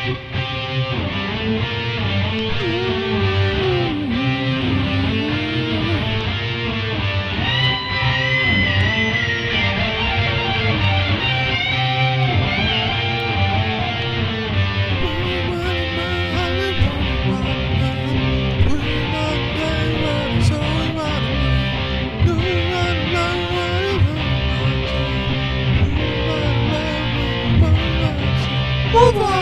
Move on.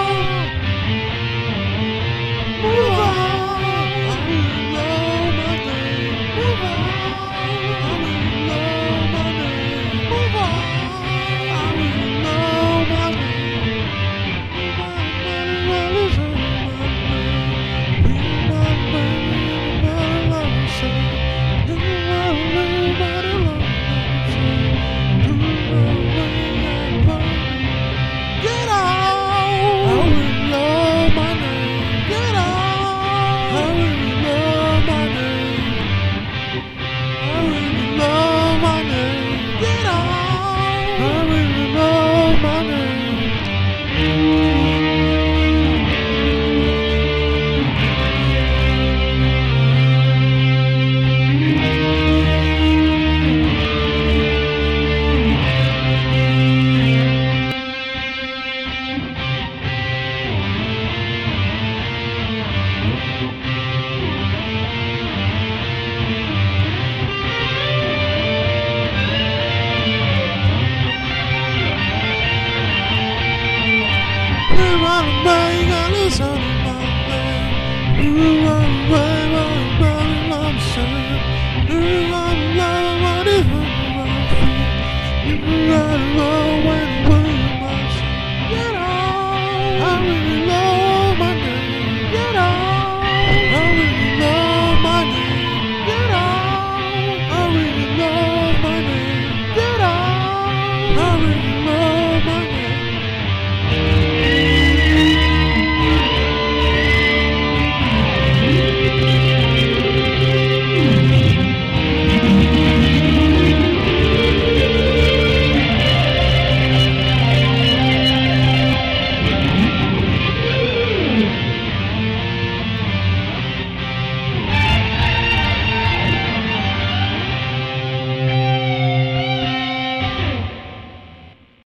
Move on. I will know my name. Move on. I will know my name. Move on. I will know my name. Get on. I will know my name. Get on. I will know my name. I will know my name. Get on. I will know my name. You run away, I listen to my name. You run away, I'm sad. You run away, what is it? You run away.